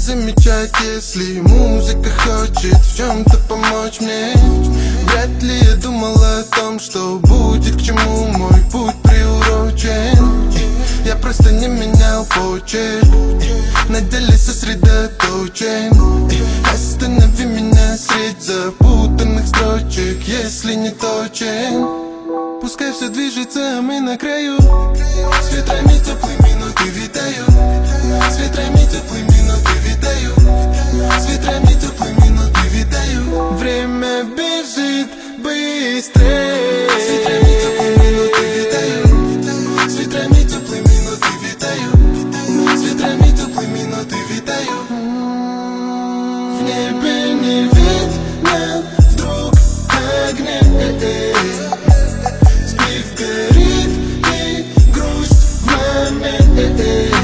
замечать, если музыка хочет в чем-то помочь мне. Вряд ли я думал о том, что будет, к чему мой путь приурочен. Я просто не менял почерк, на деле сосредоточен. Останови меня средь запутанных строчек, если не точен. Пускай все движется, а мы на краю. С ветрами теплыми ноты витаю. С ветрами теплыми ноты витаю. С ветрами теплыми ноты витаю. Время бежит быстрее. С ветрами теплыми ноты витаю. С ветрами теплыми ноты витаю. С ветрами теплыми ноты витаю. В небе не видно вдруг огня. Горит и грусть в момент.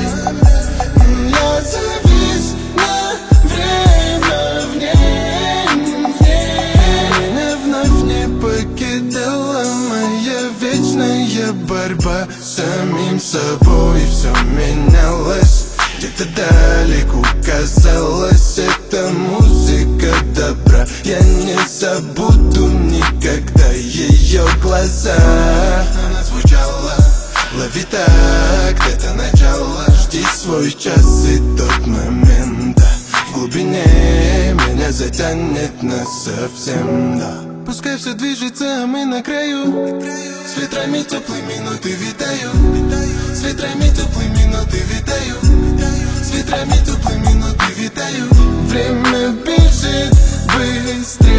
Я завис на время в ней. Меня вновь не покидала моя вечная борьба с самим собой. Все менялось, где-то далеко казалось, это музыка добра. Я не забуду никогда ее глаза. Она звучала, лови так, это начало. Жди свой час и тот момент, да. В глубине меня затянет насовсем, да. Пускай все движется, а мы на краю. С ветрами теплыми ноты витаю. С ветрами теплыми ноты витаю. С ветрами теплыми ноты витаю. Время бежит быстрее.